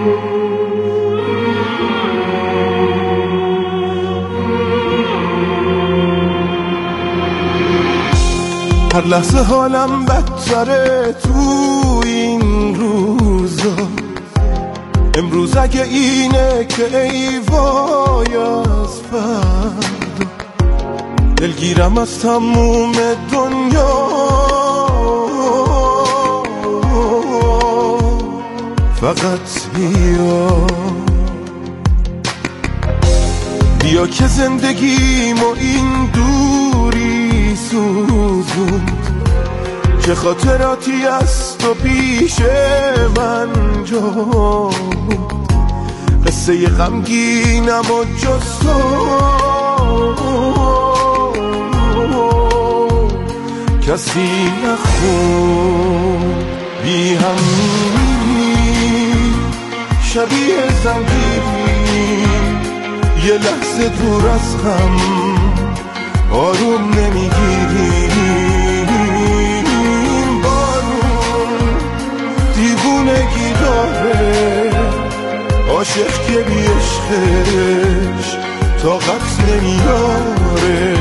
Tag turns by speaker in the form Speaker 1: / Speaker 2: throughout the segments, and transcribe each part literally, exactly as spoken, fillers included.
Speaker 1: هر لحظه حالم بدتره تو این روزا، امروز اگه اینه که ای وای از فردا، دلگیرم از تموم دنیا، فقط بیا بیا که زندگیمو این دوری سوزوند، چه خاطراتی از تو پیش من جا، قصه غمگینم و جز تو کسی نخون. بی هم شبیه زنجیری، یه لحظه دور از هم آروم نمیگیریم، بارون دیوونگی داره، عاشق که بی عشقش طاقت نمیاره.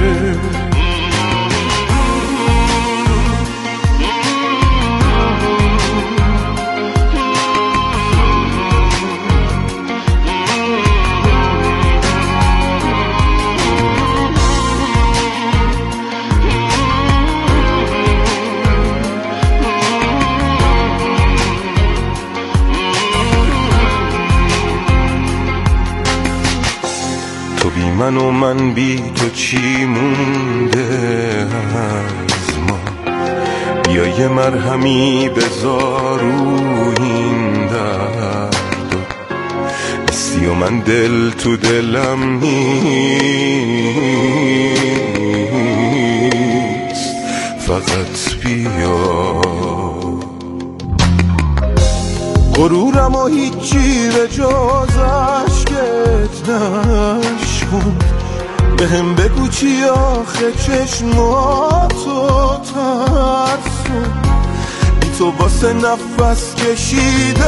Speaker 1: من و من بی تو چی مونده از ما، بیا یه مرهمی بذار رو این درد، استی و من دل تو دلم نیست، فقط بیا. غرورم و هیچی به جز عشقت نشکن، به هم بگو چی آخه چشماتو ترسون، بی تو واسه نفس کشیدن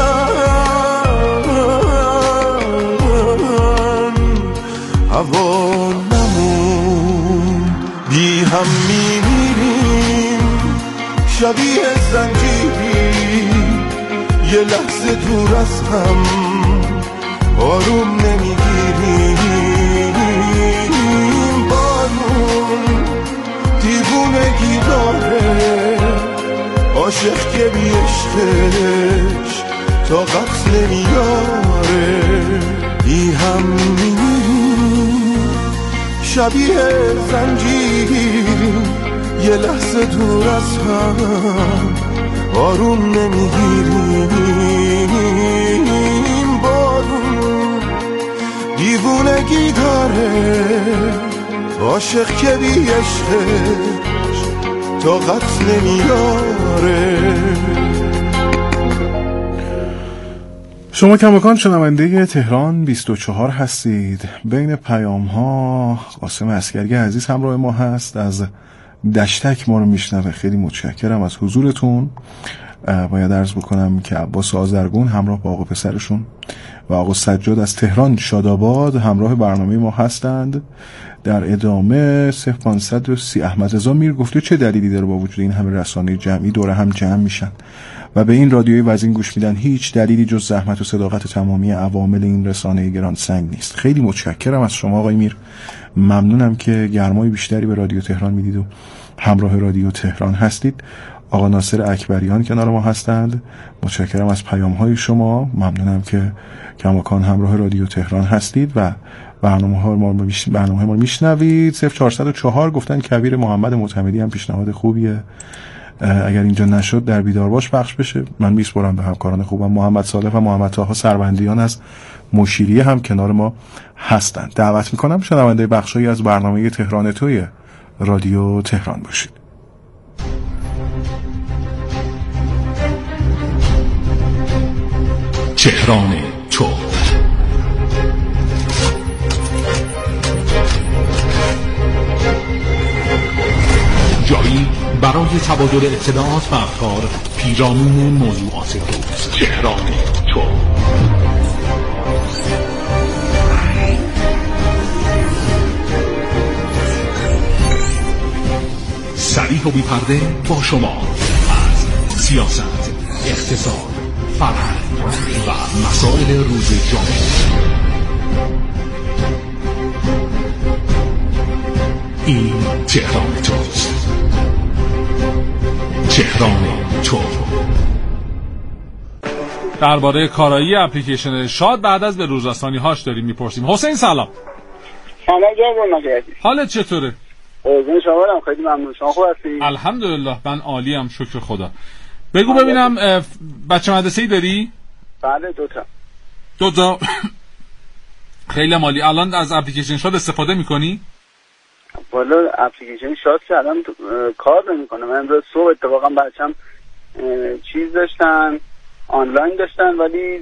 Speaker 1: هوا نمون. بی هم میمیریم شبیه زنجیری، یه لحظه دور از هم آروم نمیگیریم، بارون دیوونگی داره، عاشق که بی عشقش طاقت نمیاره. بی هم میمیریم شبیه زنجیری، یه لحظه دور از هم آروم نمیگیریم، بارون دیوونگی داره، عاشق که بی عشقش طاقت نمیاره.
Speaker 2: شما کماکان شنونده تهران بیست و چهار هستید. بین پیام ها قاسم عسکری عزیز همراه ما هست، از دشتک ما رو میشنوه. خیلی متشکرم از حضورتون. باید عرض بکنم که عباس آذرگون همراه با آقا پسرشون و آقا سجاد از تهران شاداباد همراه برنامه ما هستند. در ادامه صفر پانصد و سی احمد رضا میر گفته چه دلیلی داره با وجود این همه رسانه جمعی دوره هم جمع میشن و به این رادیوی وزین گوش میدن؟ هیچ دلیلی جز زحمت و صداقت تمامی عوامل این رسانه گران سنگ نیست. خیلی متشکرم از شما آقای میر، ممنونم که گرمای بیشتری به رادیو تهران میدید و همراه رادیو تهران هستید. آقا ناصر اکبریان کنار ما هستند، متشکرم از پیام های شما، ممنونم که کماکان همراه رادیو تهران هستید و برنامه ها ما برنامه ما میشنوید. صفر چهارصد و چهار گفتن کبیر محمد معتمدی هم پیشنهاد خوبیه، اگر اینجا نشد در بیدار باش پخش بشه. من میسپرم به همکاران خوبم محمد صالح و محمد طاها سروندیان از مشیریه هم کنار ما هستند. دعوت میکنم شنونده بخشایی از برنامه تهران توی رادیو تهران باشید.
Speaker 3: تهران تو جایی برای تبادل اطلاعات و افکار پیرامون موضوعات روز. تهران تو پرتو بی پرده با شما از سیاست، اقتصاد، فرهنگ و مسائل روز جامعه. این تهران توست. تهران تو.
Speaker 4: درباره کارایی اپلیکیشن شاد بعد از به روزرسانی هاش داریم میپرسیم. حسین سلام.
Speaker 5: سلام جناب مجیدی.
Speaker 4: حالت چطوره؟
Speaker 5: قربون شما برم، خیلی ممنون. شما خوب هستی؟
Speaker 4: الحمدلله من عالیم شکر خدا. بگو ببینم بچه مدرسه‌ای داری؟
Speaker 5: بله دو تا.
Speaker 4: دو تا. خیلی مالی. الان از اپلیکیشن شاد استفاده میکنی؟
Speaker 5: والا اپلیکیشن شاد که الان کار نمیکنه. من امروز صبح اتفاقا بچه‌م چیز داشتن آنلاین داشتن ولی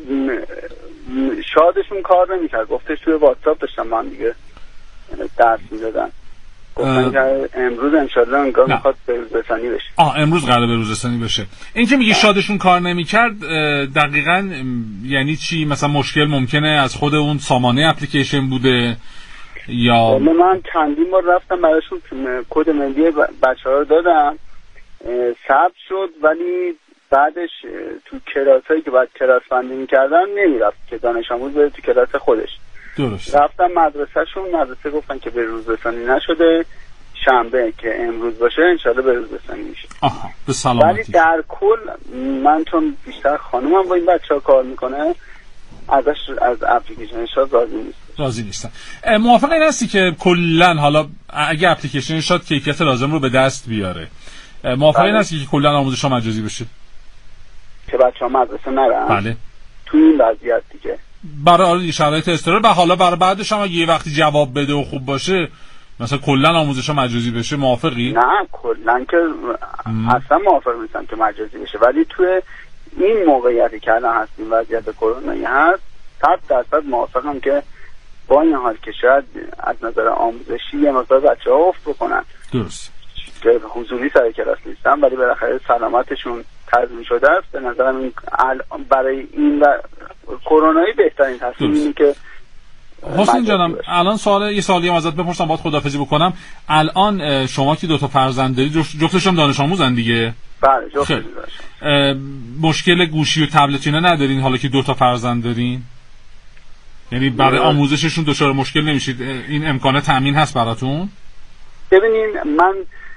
Speaker 5: شادشون کار نمیکرد. گفتش توی واتساپ داشتن با هم دیگه درس میدادن. گفتن که امروز انشالله انگار میخواد به روز رسانی بشه.
Speaker 4: آه امروز قراره به روز رسانی بشه. این که میگی شادشون کار نمیکرد دقیقاً یعنی چی؟ مثلا مشکل ممکنه از خود اون سامانه اپلیکیشن بوده یا
Speaker 5: من چندین بار رفتم براشون کد ملی بچه‌ها رو دادم ثبت شد ولی بعدش تو کلاسایی که بعد کلاس بندی می‌کردن نمیرفت که دانش آموز بره تو کلاس خودش.
Speaker 4: درست.
Speaker 5: رفتم مدرسه‌شون، مدرسه گفتن که به روز رسانی نشده، شنبه که امروز باشه انشالله به روز رسانی میشه.
Speaker 4: آها به سلامتی.
Speaker 5: ولی در کل من چون بیشتر خانومم با این بچه‌ها کار میکنه ازش از اپلیکیشن شاد راضی نیست.
Speaker 4: راضی نیستن. موافق این هستی که کلا حالا اگه اپلیکیشن شاد کیفیت لازم رو به دست بیاره موافق این هستی که کلا آموزش مجازی بشه؟
Speaker 5: که بچه‌ها مدرسه نرن؟
Speaker 4: بله.
Speaker 5: تو این وضعیت دیگه برای
Speaker 4: شرایط اضطراری و حالا برای بعدش هم اگه یه وقتی جواب بده و خوب باشه مثلا کلا آموزش مجازی بشه موافقی؟
Speaker 5: نه کلا که اصلا موافق نیستم که مجازی بشه ولی تو این موقعیتی که الان هستیم وضعیت کرونایی هست صد درصد موافقم که با این حال که شاید از نظر آموزشی یه مقدار بچه‌ها افت بکنن.
Speaker 4: درست.
Speaker 5: که حضوری سر کلاس نیستن ولی بالاخره سلامتشون تضمین شده است. به نظرم این برای این و کرونایی بهترین تصمیم اینه که
Speaker 4: حسین جانم الان سوال یه سوالی ازت بپرسم بعد خداحافظی بکنم. الان شما که دو تا فرزند داری جفتش هم دانش آموزن دیگه؟
Speaker 5: بله جفتش دانش.
Speaker 4: مشکل گوشی و تبلت اینا ندارین حالا که دو تا فرزند دارین؟ یعنی برای آموزششون دچار مشکل نمیشید؟ این امکانه تامین هست براتون؟
Speaker 5: ببینین من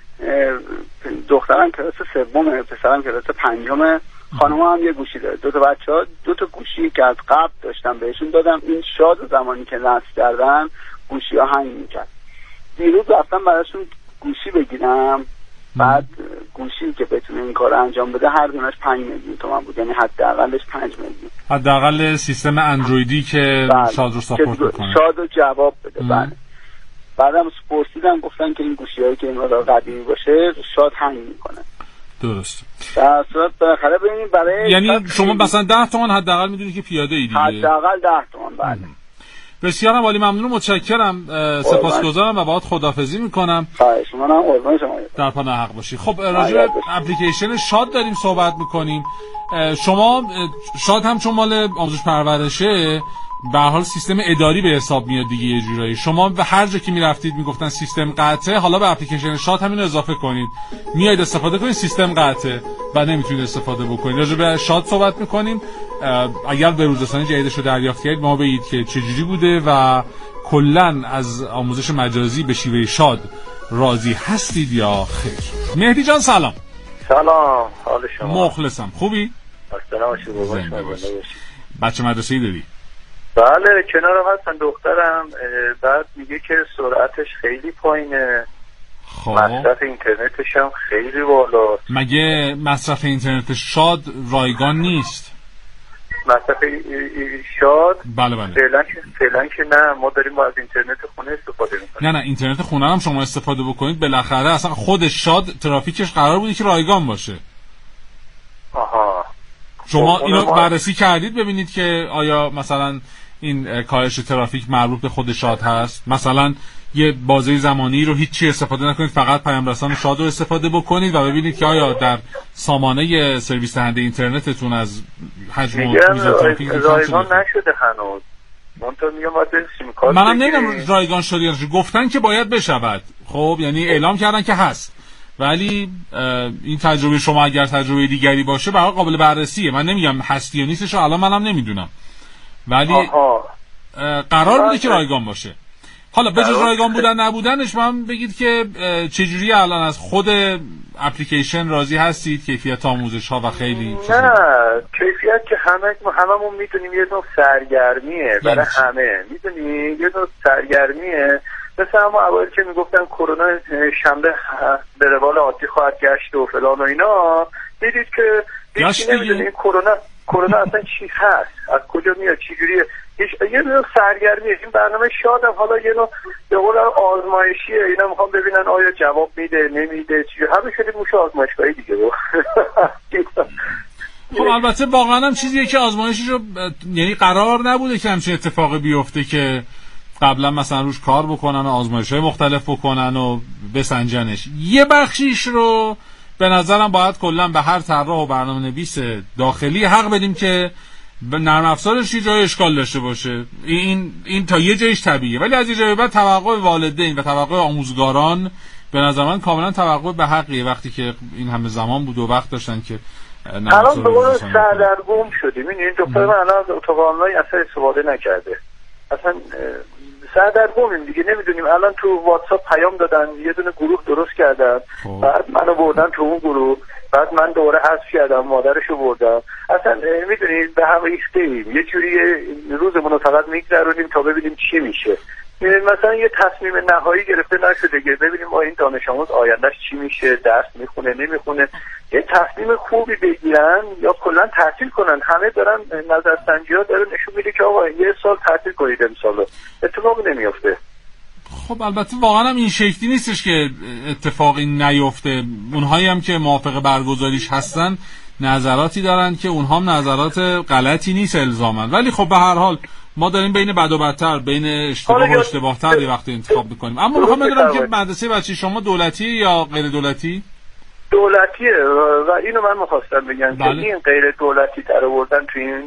Speaker 5: دخترم کلاس سومه، پسرم کلاس پنجمه، خانم هم یه گوشی داره. دو تا بچه‌ها دو تا گوشی که از قبل داشتم بهشون دادم. این شاد زمانی که نصب کردن گوشی‌ها هنگ می‌کرد. دیروز رفتم براشون گوشی بگیرم بعد گوشی که بتونه این کار انجام بده هر دونش پنج میلیون تومان بود، یعنی حداقلش پنج میلیون.
Speaker 4: حداقل سیستم اندرویدی که
Speaker 5: بله.
Speaker 4: شاد رو ساپورت می‌کنه.
Speaker 5: شاد رو جواب بده. بله. بعدم پرسیدم گفتن که این گوشی‌هایی که این مدار قدیمی باشه شاد هنگ می‌کنه.
Speaker 4: درست.
Speaker 5: در صورت بالاخره ببینید برای
Speaker 4: یعنی شما مثلا ده تومن حداقل میدونید که پیاده ای دیگه.
Speaker 5: حداقل ده تومن بله.
Speaker 4: بسیار عالی، ممنون و متشکرم. سپاسگزارم و باهات خداحافظی میکنم.
Speaker 5: خواهش می‌کنم. قربان شما.
Speaker 4: در پناه حق باشی. خب راجع به اپلیکیشن شاد داریم صحبت میکنیم. شما شاد هم چون مال آموزش پرورشه به هر حال سیستم اداری به حساب میاد دیگه یه جورایی. شما به هر جا که میرفتید میگفتن سیستم قطعه، حالا به اپلیکیشن شاد همین رو اضافه کنید. میایید استفاده کنید سیستم قطعه و نمیتونید استفاده بکنید. راجع به شاد صحبت میکنیم. اگر به روزرسانی جدیدش رو دریافت کردید ما بگید که چجوری بوده و کلا از آموزش مجازی به شیوه شاد راضی هستید یا خیر. مهدی جان سلام.
Speaker 6: سلام، حال شما؟
Speaker 4: مخلصم. خوبی؟
Speaker 6: سلام باشید. قربان شما.
Speaker 4: بچه مدرسه‌ای داری؟
Speaker 6: بله کنارم هستن دخترم. بعد میگه که سرعتش خیلی پایینه. خب مصرف اینترنتش هم خیلی بالاست.
Speaker 4: مگه مصرف اینترنت شاد رایگان نیست؟
Speaker 6: مصرف شاد
Speaker 4: بله بله
Speaker 6: فعلا که فعلا که نه، ما داریم با از اینترنت خونه استفاده میکنیم.
Speaker 4: نه نه اینترنت خونه هم شما استفاده بکنید بالاخره اصلا خود شاد ترافیکش قرار بوده که رایگان باشه.
Speaker 6: آها
Speaker 4: شما اینو بررسی کردید ببینید که آیا مثلا این کاهش ترافیک مربوط به خود شاد هست؟ مثلا یه بازه زمانی رو هیچی استفاده نکنید، فقط پیام رسان شاد رو استفاده بکنید و ببینید که آیا در سامانه سرویس دهنده اینترنتتون از حجم و میزان ترافیک
Speaker 6: رایگان نشده هنوز. من تو میگم باید سیم کارت
Speaker 4: منم نمیدونم رایگان شده یا نشده. گفتن که باید بشود. خب یعنی اعلام کردن که هست ولی این تجربه شما اگر تجربه دیگری باشه برای قابل بررسیه. من نمیگم هستی یا نیستش الان منم نمیدونم، ولی آها. قرار بوده که رایگان باشه. حالا به جز رایگان بودن نبودنش من بگید که چجوری الان از خود اپلیکیشن راضی هستید؟ کیفیت آموزش ها و خیلی
Speaker 6: چجوری؟ نه کیفیت که همه هممون میدونیم یه نوع سرگرمیه برای همه، میدونی یه نوع سرگرمیه. مثلا اما اوایل که میگفتن کرونا شنبه به روال عادی خواهد گشت و فلان و اینا، دیدید که هیچ نمیدونید کرونا کرونا اصلا چی هست، از کجا میاد، چی جوریه. یه نوع سرگرمیه. این برنامه شادم حالا یه نوع به قول آزمایشیه، اینا میخوام ببینن آیا جواب میده نمیده چی، همه شدید موش آزمایشگاهی دیگه.
Speaker 4: خب البته واقعا هم چیزیه که آزمایشی رو یعنی قرار نبوده که همچین اتفاقی بیفته که قبلا مثلا روش کار بکنن و آزمایش‌های مختلف بکنن و بسنجنش. یه بخشیش رو به نظرم باید کلا به هر طراح و برنامه‌نویس داخلی حق بدیم که نرم افزارش یه جای اشکال داشته باشه. این این تا یه جایش طبیعیه، ولی از یه جای بعد توقع والدین و توقع آموزگاران به نظر من کاملا توقع به حقیه. وقتی که این همه زمان بود و وقت داشتن که
Speaker 6: الان به قول سردرگم شدیم. این دکتر من الان اتاق آنلاین اصلا استفاده نکرده، اصلا سردرگمیم دیگه، نمیدونیم. الان تو واتساپ پیام دادن، یه دونه گروه درست کردن، بعد منو بردن تو اون گروه، بعد من دوره حذف کردم، مادرشو بردم. اصلا میدونید به هم ریخته‌ایم، یه جوری روزمون رو فقط میگذرونیم تا ببینیم چی میشه. مثلا یه تصمیم نهایی گرفته نشده که ببینیم ما این دانش آموز آیندهش چی میشه، درس میخونه نمیخونه، یه تصمیم خوبی بگیرن یا کلا تعطیل کنن. همه دارن نظرسنجی‌ها داره نشون میده که آقا یه سال تعطیل کنید امسالو، اتفاقی نمیافته.
Speaker 4: خب البته واقعا هم این شکلی نیستش که اتفاقی نیفته. اونهایی هم که موافق برگزاریش هستن نظراتی دارن که اونها هم نظرات غلطی نیست الزاماً، ولی خب به هر حال ما داریم بین بد و بدتر، بین اشتباه و اشتباه تر یه وقتی انتخاب میکنیم. اما میخوام بدونم که مدرسه بچه شما دولتی یا غیر دولتی؟
Speaker 6: دولتیه و اینو من میخواستم بگم که این غیر دولتی در آوردن تو این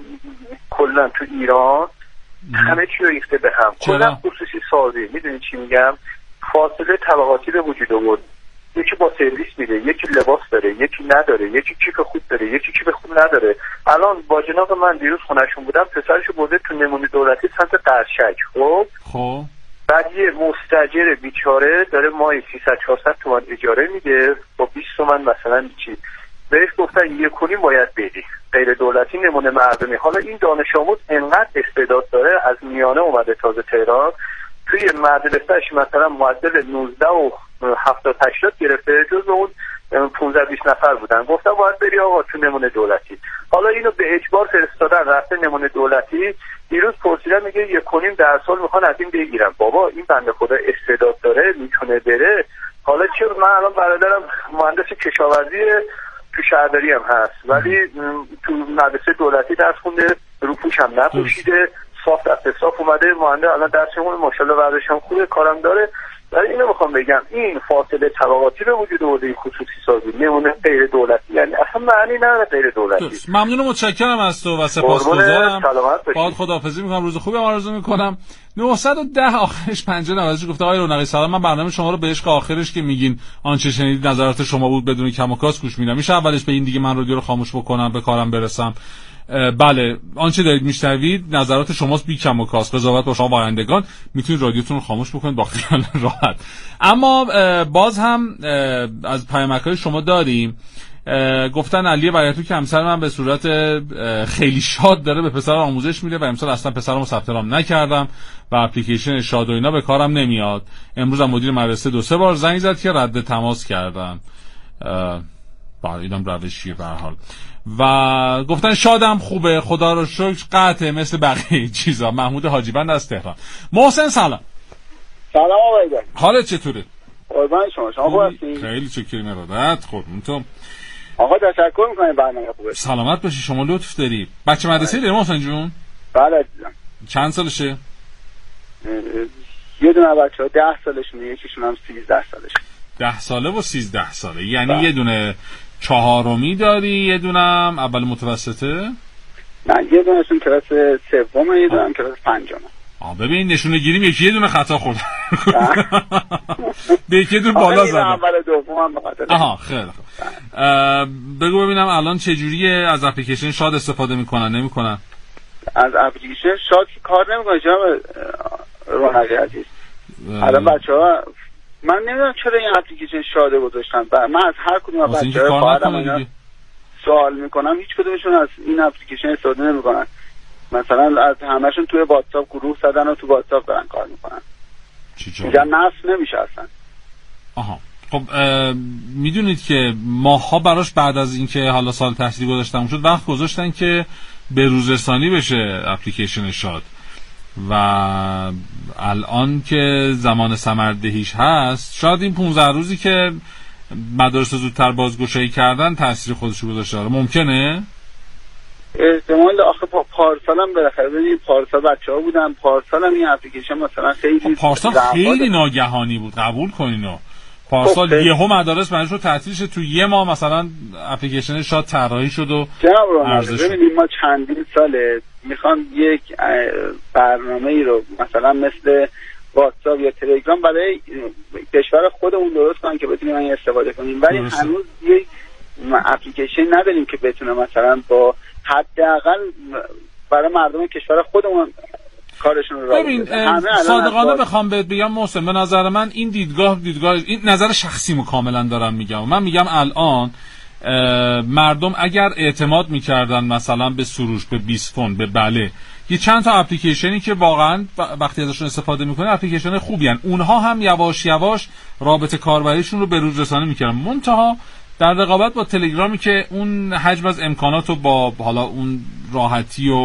Speaker 6: کلا تو ایران همه چی رو ریخته به هم، کلا خصوصی سازی. میدونی چی میگم؟ فاصله طبقاتی به وجود آورد. یکی با سرویس میده، یکی لباس داره، یکی نداره، یکی کیف خوب داره، یکی کیف خوب نداره. الان با جناب من دیروز خونه‌شون بودم، پسرشو برده تو نمونه دولتی سمت قرشک. خب
Speaker 4: خب
Speaker 6: بعد یه مستاجر بیچاره داره ماهی سیصد چهارصد تومان اجاره میده با بیست تومن مثلا چی، بهش گفتن یک و نیم باید بدی، غیر دولتی نمونه مردمی. حالا این دانش آموز انقدر استعداد داره، از میانه اومده تازه تهران، توی مدرسه‌اش مثلا معدل نوزده و هفتاد هشتاد گرفته، جز اون پانزده بیست نفر بودن. گفتم باید بری آقا تو نمونه دولتی. حالا اینو به اجبار فرستادن رفته نمونه دولتی. دیروز پرسیدم میگه یک و نیم در سال میخوان از این بگیرم. بابا این بنده خدا استعداد داره، میتونه بره. حالا چه من الان برادرم مهندس کشاورزی تو شهرداری هم هست، ولی تو مدرسه دولتی درس خونده، روپوش هم نپوشیده، صاف دست صاف اومده، مهندس الان درسمون ماشاءالله ورزش هم خوبه، کارم داره. ولی اینو میخوام بگم این فاصله طبقاتی به وجود آورده، این خصوصی سازی نمونه غیر دولتی، یعنی اصلا معنی نداره غیر دولتی.
Speaker 4: ممنون و متشکرم از تو و سپاسگزارم. باهات خداحافظی میکنم، روز خوبی آرزو میکنم. نهصد و ده آخرش پنجاه نود گفته آقای رونقی سلام، من برنامه شما رو به عشق آخرش که میگین آنچه شنیدید نظرات شما بود بدون کم و کاست گوش میدم. میشه اولش به این دیگه من رادیو رو خاموش بکنم به کارم برسم؟ بله، آنچه دارید میشنوید نظرات شماست بی کم و کاست. قضاوت با شما وایندگان، میتونید رادیوتون رو خاموش بکنید با خیال راحت. اما باز هم از پیامک‌های شما داریم. گفتن علی بیاتو که همسر من به صورت خیلی شاد داره به پسر آموزش میده و امسال اصلا پسرمو ثبت نام نکردم و اپلیکیشن شاد و اینا به کارم نمیاد. امروز هم مدیر مدرسه دو سه بار زنگ زد که رد تماس کردن. با اینم روشیه به هر حال. و گفتن شادم خوبه، خدا رو شکر، قطعه مثل بقیه چیزا. محمود حاجیبند از تهران. محسن سلام.
Speaker 5: سلام آقای.
Speaker 4: حالت چطوره؟
Speaker 5: قربان شما، شما خوب هستید؟
Speaker 4: خیلی چکریم ارادت. قربون تو.
Speaker 5: آقا تشکر می‌کنم برنامه خوبه.
Speaker 4: سلامت باشی، شما لطف داری. بچه مدرسه داری محسن جون؟
Speaker 5: بله عزیزم.
Speaker 4: چند سالشه؟
Speaker 5: یه دونه بچه‌ها ده سالشونه، یکیشون هم سیزده سالشه.
Speaker 4: ده ساله و سیزده ساله. یعنی بله. یه دونه چهارمی داری، یه دونم اول متوسطه؟
Speaker 5: نه، یه دونهشون کلاس سومه، یه دونم کلاس پنجمه.
Speaker 4: آ ببین نشونه گیریم یکی یه دونه خطا خورد. به یکی دونه بالا زدم.
Speaker 5: اول دومم بخاطر.
Speaker 4: آها خیلی خوب. بگو ببینم الان چه جوریه از اپلیکیشن شاد استفاده میکنن نمیکنن؟
Speaker 5: از اپلیکیشن شاد کار نمیکنه جناب رونقی عزیز. الان بچه‌ها من نمیدونم چرا این اپلیکیشن شاده گذاشتن. من از هر کدوم از بچه‌ها خواهرام سوال میکنم هیچ کدومشون از این اپلیکیشن استفاده نمیکنن. مثلا از همه‌شون توی واتساپ گروه زدن و تو واتساپ دارن کار میکنن. میگن نصب نمیشه اصلا.
Speaker 4: آها خب میدونید که ماها براش بعد از اینکه حالا سال تحصیلی گذاشتم شد وقت گذاشتن که به روزرسانی بشه اپلیکیشن شاد و الان که زمان ثمردهیش هست شاید این پانزده روزی که مدارس زودتر بازگشایی کردن تاثیر خودشو گذاشته. ممکنه؟
Speaker 5: احتمال آخه پا پارسال هم بالاخره ببینید پارسال بچه‌ها بودن پارسال هم این اپلیکیشن مثلا خیلی
Speaker 4: پارسال خیلی ناگهانی بود قبول کنینو پارسال خب یهو مدارس مجبور تعطیل شد تو یه ماه مثلا اپلیکیشن شاد طراحی شد و
Speaker 5: ارزش ببینید ما چندین ساله میخوام یک برنامه‌ای رو مثلا مثل واتساپ یا تلگرام برای کشور خودمون درست کنن که بتونیم این استفاده کنیم ولی درسته. هنوز یک اپلیکیشن نداریم که بتونه مثلا با حداقل برای مردم کشور خودمون کارشون رو راه
Speaker 4: ببین صادقانه بخوام بهت بگم محسن به نظر من این دیدگاه دیدگاه این نظر شخصیمو کاملا دارم میگم من میگم الان مردم اگر اعتماد میکردن مثلا به سروش به بیسفون به بله یه چند تا اپلیکیشنی که واقعا وقتی ازشون استفاده میکنه اپلیکیشن خوبی ان اونها هم یواش یواش رابطه کاربریشون رو به روز رسانی میکردن منتها در رقابت با تلگرامی که اون حجم از امکانات رو با حالا اون راحتی و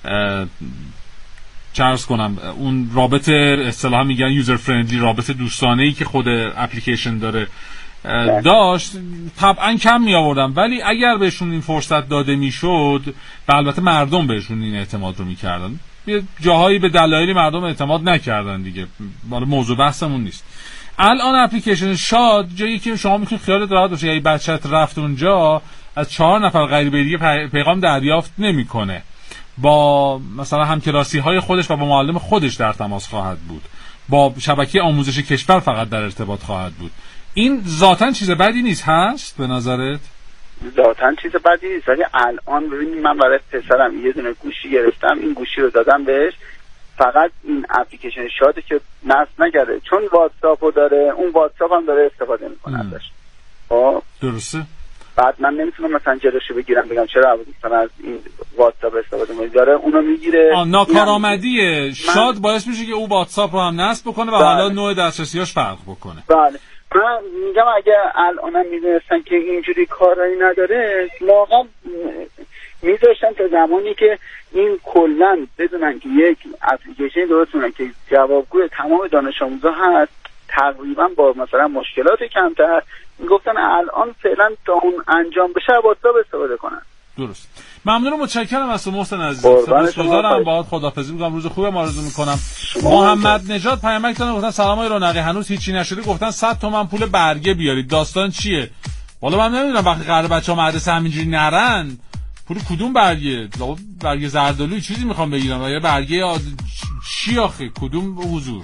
Speaker 4: چرس کنم اون رابطه اصطلاحا میگن یوزر فرندلی رابطه دوستانه‌ای که خود اپلیکیشن داره داشت طبعا کم می آوردن ولی اگر بهشون این فرصت داده میشد البته مردم بهشون این اعتماد رو میکردن یه جاهایی به دلایلی مردم اعتماد نکردن دیگه بالا موضوع بحثمون نیست. الان اپلیکیشن شاد جایی که شما میتونید خیالت راحت باشه اگه بچت رفت اونجا از چهار نفر غریبه دیگه پیغام دریافت نمیکنه با مثلا همکلاسی های خودش و با معلم خودش در تماس خواهد بود با شبکه آموزش کشور فقط در ارتباط خواهد بود. این ذاتاً چیز بدی نیست هست به نظرت؟
Speaker 5: ذاتاً چیز بدی نیست ولی الان ببینید من برای پسرم یه دونه گوشی گرفتم این گوشی رو دادم بهش فقط این اپلیکیشن شاده که نصب نکرده چون واتساپو داره اون واتساپ هم داره استفاده میکنه ازش. خب
Speaker 4: درسته.
Speaker 5: بعد من نمیتونم مثلا جلوشو بگیرم بگم چرا مثلا از این واتساپ استفاده میکنه داره اونو میگیره.
Speaker 4: ناکارآمدی شاد من... باعث میشه که او واتساپ رو هم نصب بکنه و بله. حالا نوع دسترسیاش فرق بکنه.
Speaker 5: بله من میگم اگه الانم میدونستن که اینجوری کارایی نداره واقعا میذاشتن تا زمانی که این کلا بدونن که یک اپلیکیشن درست کنن که جوابگوی تمام دانش آموزا هست تقریبا با مثلا مشکلات کمتر میگفتن الان فعلا تا اون انجام بشه واتساپ استفاده کنن.
Speaker 4: درست. ممنونم متشکرم از تو محسن عزیز. سپاسگزارم باهات خداحافظی می‌کنم روز خوبی آرزو می‌کنم. محمد نژاد پیامک دادن گفتن سلام آقای رونقی هنوز هیچی نشده گفتن صد تومن پول برگه بیارید داستان چیه؟ والا من نمیدونم وقتی قرار بچه‌ها مدرسه همینجوری نرن پول کدوم برگه؟ برگه زردالویی چیزی میخوام بگیرم یا برگه آد... چی آخه کدوم حضور؟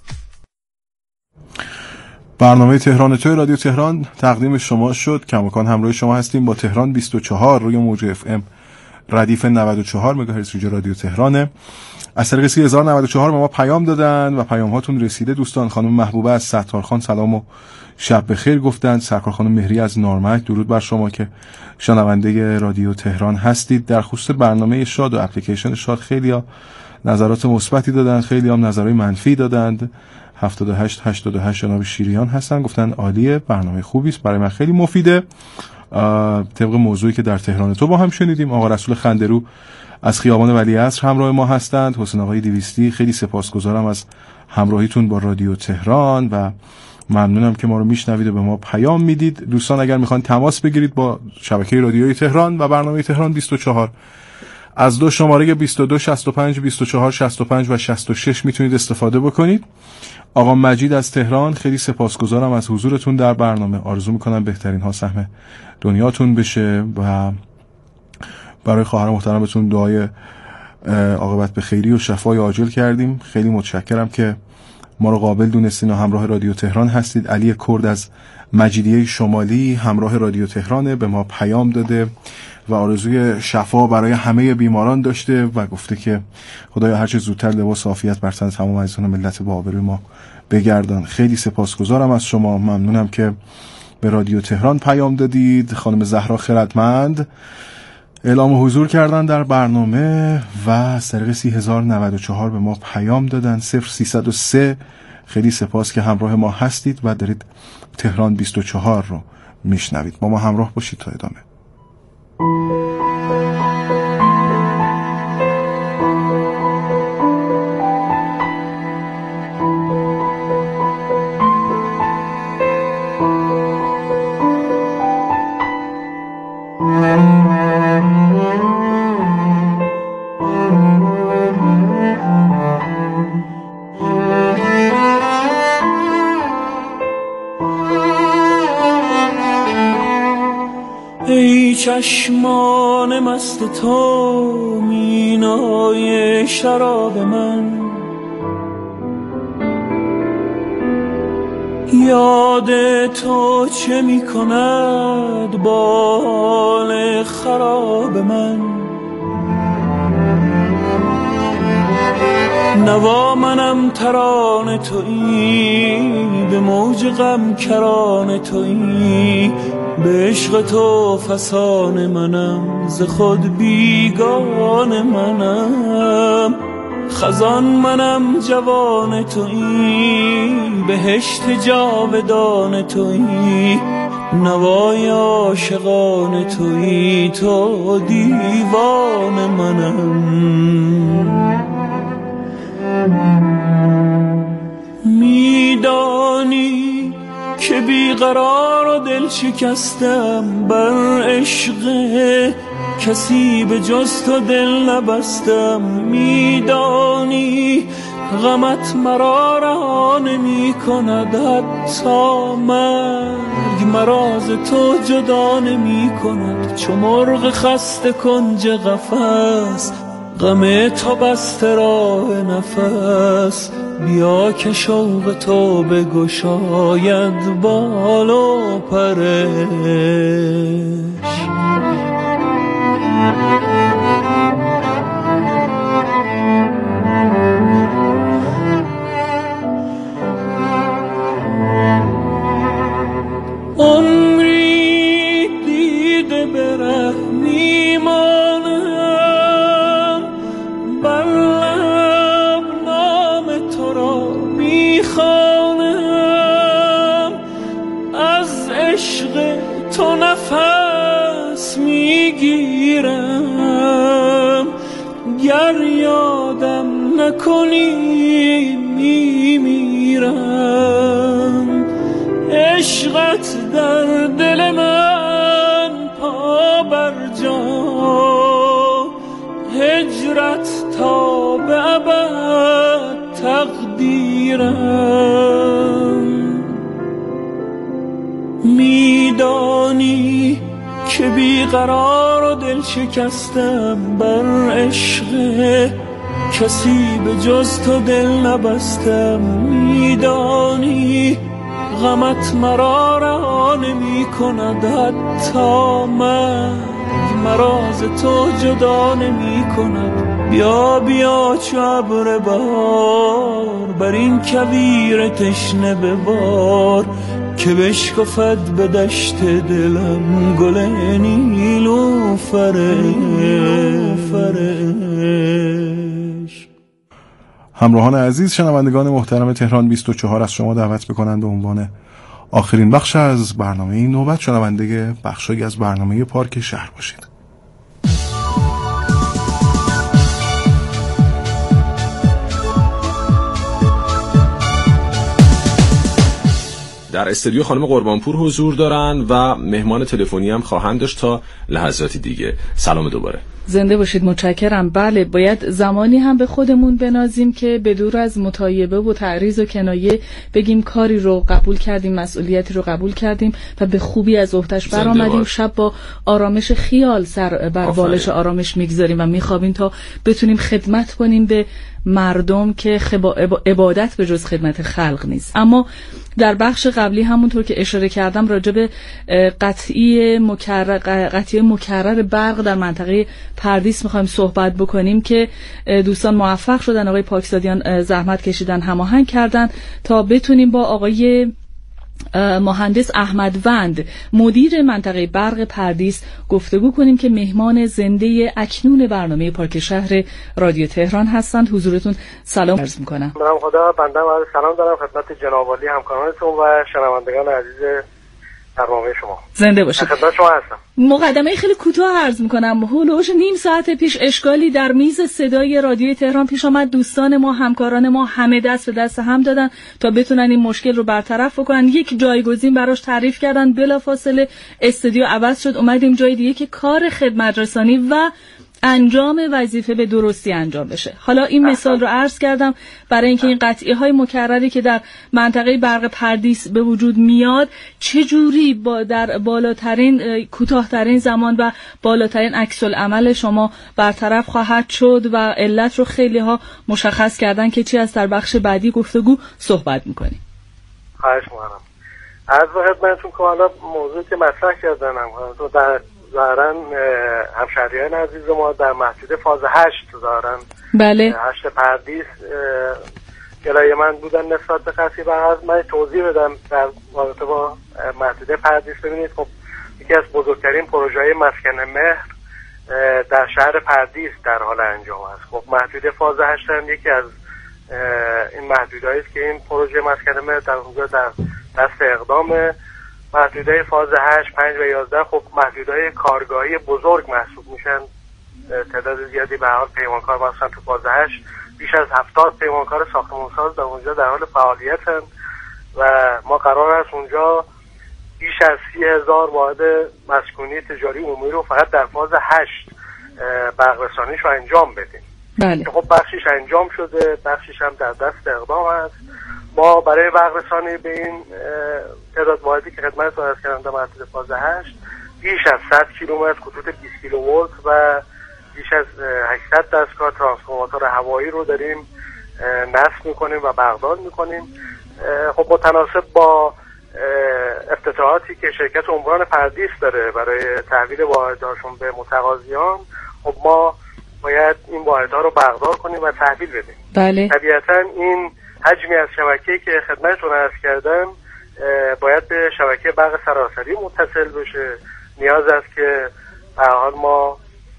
Speaker 2: برنامه تهران توی رادیو تهران تقدیم شما شد. کماکان همراه شما هستیم با تهران بیست و چهار روی موج اف ام ردیف نود و چهار مگاهرتز روی رادیو تهرانه. از طریق سی هزار و نود و چهار به ما پیام دادن و پیام هاتون رسیده دوستان. خانم محبوبه از ستارخان سلام و شب بخیر گفتند. سرکار خانم مهری از نارمک درود بر شما که شنونده رادیو تهران هستید. در خصوص برنامه شاد و اپلیکیشن شاد خیلی‌ها نظرات مثبتی دادن خیلی هم نظرات منفی دادند. هفتاد و هشت هشتاد و هشت جناب شیریان هستن گفتن عالیه برنامه خوبی است برای من خیلی مفیده. طبق موضوعی که در تهران تو با هم شنیدیم آقا رسول خندرو از خیابان ولیعصر همراه ما هستند. حسین آقای دویستی خیلی سپاسگزارم از همراهیتون با رادیو تهران و ممنونم که ما رو میشنوید و به ما پیام میدید. دوستان اگر میخوان تماس بگیرید با شبکه رادیویی تهران و برنامه تهران بیست و چهار از دو شماره بیست و دو شصت و پنج بیست و چهار شصت و پنج و شصت و شش میتونید استفاده بکنید. آقا مجید از تهران خیلی سپاسگزارم از حضورتون در برنامه. آرزو میکنم بهترین ها سهم دنیاتون بشه و برای خواهر محترمتون دعای عاقبت به خیری و شفای عاجل کردیم. خیلی متشکرم که ما رو قابل دونستین و همراه رادیو تهران هستید. علی کرد از مجیدیه شمالی همراه رادیو تهرانه، به ما پیام داده و آرزوی شفا برای همه بیماران داشته و گفته که خدایا هرچه زودتر لباس عافیت بر تن تمام عزیزان ملت با آبروی ما بگردان. خیلی سپاسگزارم از شما، ممنونم که به رادیو تهران پیام دادید. خانم زهرا خردمند اعلام حضور کردن در برنامه و از طریق سی هزار و نود و چهار به ما پیام دادن. صفر سیصد و سه. خیلی سپاس که همراه ما هستید و دارید تهران بیست و چهار رو میشنوید. با ما همراه باشید تا ادامه.
Speaker 7: چشمان مست تو مینای شراب من، یاد تو چه می کند با حال خراب من. نوا منم ترانه تویی، به موج غم کرانه تویی، به عشق تو فسان منم، ز خود بیگان منم. خزان منم جوان تویی، بهشت جاودان تویی، نوای عاشقان تویی، تو دیوان منم. میدانی که بیقرار و دل شکستم، بر عشق کسی به جز تو دل نبستم. میدانی غمت مرا رها نمی کند، حتی مرگ مرا ز تو جدا نمی کند. چو مرغ خسته کنج قفس، غم تو بسته راه نفس. بیا که شوق تو بگشاید بال و پرش. عمری دیده به ره میمانم، بر لب نام تو را میخوانم. از عشق تو نفس میگیرم، گر یادم نکنی میمیرم. عشقت در دل من پا بر جا، هجرت تا به ابد تقدیرم. میدانی که بیقرار و دل شکستم، بر عشق کسی به جز تو دل نبستم. میدانی غمت مرا رها نمی کند، حتی مرگ مرا ز تو جدا نمی کند. بیا بیا چو ابر بهار، بر این کویر تشنه ببار، که بشکفد به دشت دلم گل نیلوفرش.
Speaker 2: همراهان عزیز، شنوندگان محترم تهران بیست و چهار از شما دعوت می‌کنند به عنوان آخرین بخش از برنامه این نوبت شنونده بخشی از برنامه پارک شهر باشید.
Speaker 8: در استودیو خانم قربانپور حضور دارن و مهمان تلفنی هم خواهند داشت تا لحظاتی دیگه. سلام دوباره.
Speaker 9: زنده باشید، متشکرم. بله، باید زمانی هم به خودمون بنازیم که به دور از متایبه و تعریض و کنایه بگیم کاری رو قبول کردیم، مسئولیتی رو قبول کردیم و به خوبی از عهده‌اش برآمدیم. شب با آرامش خیال سر بر بالش آرامش میگذاریم و میخوابیم تا بتونیم خدمت کنیم به مردم که خبا... عبادت به جز خدمت خلق نیست. اما در بخش قبلی همونطور که اشاره کردم راجع به قطعی مکرر قطعی مکرر برق در منطقه پردیس میخوایم صحبت بکنیم که دوستان موفق شدن، آقای پاکزادیان زحمت کشیدن، هماهنگ کردن تا بتونیم با آقای مهندس احمدوند مدیر منطقه برق پردیس گفتگو کنیم که مهمان زنده اکنون برنامه پارک شهر رادیو تهران هستند. حضورتون سلام عرض میکنم.
Speaker 10: منم خدا بنده عرض سلام دارم خدمت جناب عالی همکارانتون و شنوندگان عزیز برنامه شما.
Speaker 9: زنده باشید.
Speaker 10: خدمت شما هستم.
Speaker 9: مقدمه خیلی کوتاه عرض میکنم. هولوش نیم ساعت پیش اشکالی در میز صدای رادیوی تهران پیش آمد. دوستان ما، همکاران ما همه دست به دست هم دادن تا بتونن این مشکل رو برطرف بکنن. یک جایگزین براش تعریف کردن، بلافاصله استودیو عوض شد، اومدیم جای دیگه که کار خدمت رسانی و انجام وظیفه به درستی انجام بشه. حالا این مثال رو عرض کردم برای اینکه این قطعی های مکرری که در منطقه برق پردیس به وجود میاد چجوری با در بالاترین کوتاهترین زمان و بالاترین عکس العمل شما برطرف خواهد شد و علت رو خیلی ها مشخص کردن که چی از در بخش بعدی گفتگو صحبت میکنیم.
Speaker 10: خواهش می‌کنم. از خدمتتون که حالا موضوعی که مطرح کردن هم در ظاهرا همشهریان عزیز ما در مسجد فاز هشت دارن.
Speaker 9: بله.
Speaker 10: هشت پردیس گلای من بودن نسبت به قصی و من توضیح بدم در رابطه با مسجد پردیس. ببینید خب یکی از بزرگترین پروژه‌های مسکن مهر در شهر پردیس در حال انجام است. خب مسجد فاز هشت هم یکی از این محدودهایی است که این پروژه مسکن مهر در اونجا در دست اقدام. محدودهای فاز هشت، پنج و یازده خب محدودهای کارگاهی بزرگ محسوب میشن. تعداد زیادی به حال پیمانکار مثلا تو فاز هشت بیش از هفتاد پیمانکار ساختمانساز در اونجا در حال فعالیتن و ما قرار است اونجا بیش از سی هزار واحد مسکونی تجاری عمومی رو فقط در فاز هشت برق رسانیش رو انجام بدیم.
Speaker 9: بله.
Speaker 10: خب بخشیش انجام شده، بخشیش هم در دست اقدام است. ما برای برق رسانی به این تعداد واحدی که خدمتتون عرض کردم در مسجد فاز هشت بیش از صد کیلومتر خطوط بیست کیلوولت و بیش از هشتصد دستگاه ترانسفورماتور هوایی رو داریم نصب میکنیم و برقدار میکنیم. خب متناسب با افتتاحاتی که شرکت عمران پردیس داره برای تحویل واحدهاشون به متقاضیان، خب ما باید این واحدها رو برقدار کنیم و تحویل بدیم.
Speaker 9: بله.
Speaker 10: طبیعتا این حجمی از شبکه‌ای که خدمتتون عرض کردم باید به شبکه برق سراسری متصل بشه. نیاز است که به حال ما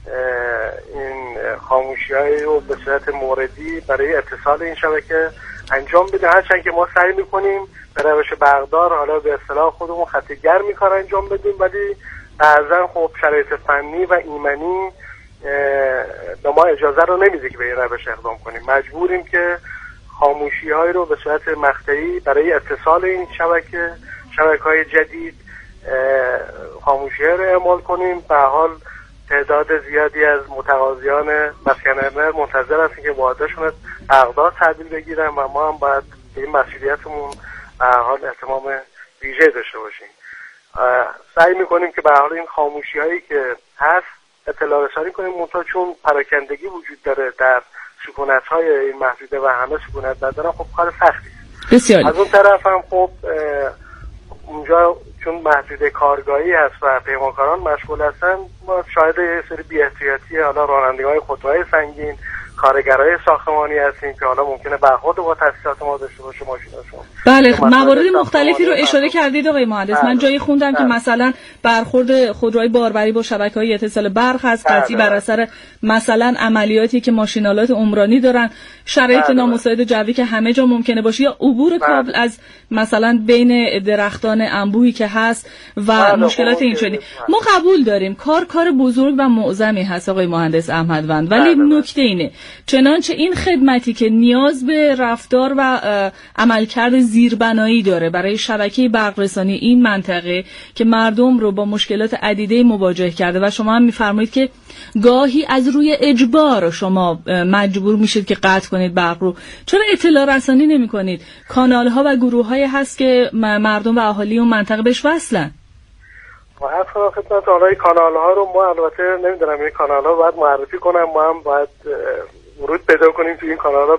Speaker 10: این خاموشی‌های رو به صورت موردی برای اتصال این شبکه انجام بدیم. هرچند که ما سعی می‌کنیم به روش برقدار، حالا به اصطلاح خودمون خط گرمی کار انجام بدیم، ولی بعضا خب شرایط فنی و ایمنی به ما اجازه رو نمیده که به این روش اقدام کنیم. مجبوریم که خاموشی‌های رو به صورت مقطعی برای اتصال این شبکه شبکه‌های جدید خاموشی‌ها رو اعمال کنیم. به حال تعداد زیادی از متقاضیان مسکن مهر منتظر هستن که واحدشون برقدار تحویل بگیرن و ما هم باید به این مسئولیتمون به حال اهتمام ویژه داشته باشیم. سعی می‌کنیم که به حال این خاموشی‌هایی که هست اطلاع رسانی کنیم، منتها چون پراکندگی وجود داره در سکونت‌های این محدوده و همه سکونت ندارن، خب کار سختی است.
Speaker 9: بسیار.
Speaker 10: از اون طرف هم خب اونجا چون محدوده کارگاهی هست و پیمانکاران مشغول هستن، ما شاهد یه سری بی‌احتیاطی حالا رانندگان خودروهای سنگین، کارگرای ساختمانی هستیم که حالا ممکنه برخورد با تاسیسات ما داشته باشه ماشیناشون.
Speaker 9: بله، موارد مختلفی رو اشاره کردید آقای مهندس. بله. من جایی خوندم بله. که مثلا برخورد خودروهای باربری با شبکه‌های اتصال برق هست، قطعی بر اثر مثلا عملیاتی که ماشینالات عمرانی دارن، شرایط بله. نامساعد جوی که همه جا ممکنه باشه، یا عبور کابل بله. از مثلا بین درختان انبوهی که هست و بله. مشکلات این چنین. ما قبول داریم کار کار بزرگ و معظمی هست آقای مهندس احمدوند، ولی بله. نکته اینه چنانچه این خدمتی که نیاز به رفتار و عملکرد زیربنایی داره برای شبکه برقرسانی این منطقه که مردم رو با مشکلات عدیده مواجه کرده و شما هم میفرمایید که گاهی از روی اجبار شما مجبور میشید که قطع کنید برق رو، چرا اطلاع رسانی نمی کنید؟ کانال ها و گروه های هست که مردم و اهالی اون منطقه بهش وصلن.
Speaker 10: ما اصلا خدمت آنهای کانال ها رو ما البته نمیدونم این کانال ها باید معرفی کنم، ما هم باید ورود پیدا کنیم تو این کانال ها